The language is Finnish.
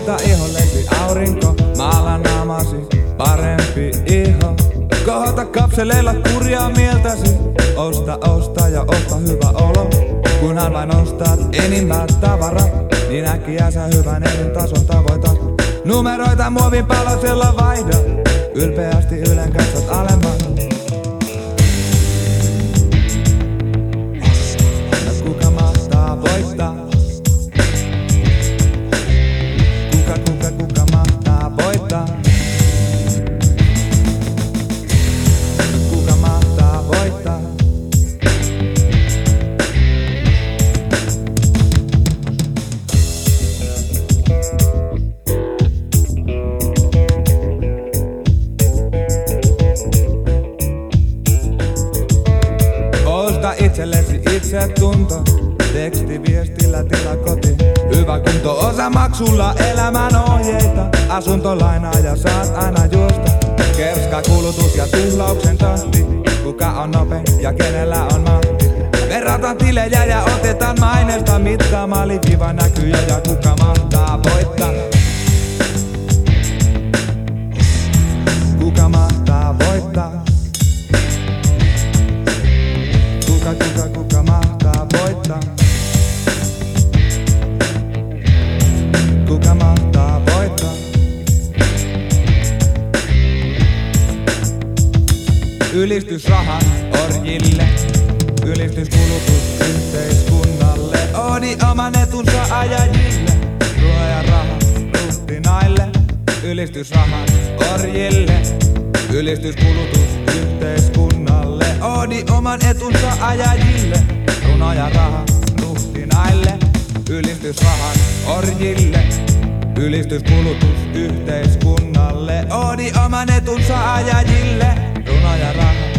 Huuta ihollesi aurinko, maala naamasi parempi iho. Kohota kapseleilla kurjaa mieltäsi, osta ja osta hyvä olo. Kunhan vain ostat enimmät tavarat, niin äkkiä sä hyvän elintason tavoitat. Numeroita muovin palasella vaihda, ylpeästi ylen katsot alemmas. Kuka mahtaa voittaa? Kuka mahtaa voittaa? Kuka mahtaa voittaa? Osta itsellesi itsetunto, tekstiviestillä tila koti. Hyvä kunto osamaksulla elämän ohjeita. Asuntolainaa ja saat aina juosta. Kerska kulutus ja tuhlauksen tahti. Kuka on nope ja kenellä on mahti? Verrataan tilejä ja otetaan mainesta. Mittaamali kiva näkyjä ja kuka mahtaa voittaa? Kuka mahtaa voittaa? Kuka mahtaa voittaa? Kuka mahtaa voittaa? Ylistys rahan orjille, ylistys kulutus yhteiskunnalle. Odi oman etunsa ajajille, ruoa ja raha ruhtinaille. Ylistys rahan orjille, ylistys kulutus yhteiskunnalle. Odi oman etunsa ajajille, runo ja raha ruhtinaille. Ylistys rahan orjille, ylistys kulutus yhteiskunnalle. Odi oman etunsa ajajille, runo ja raha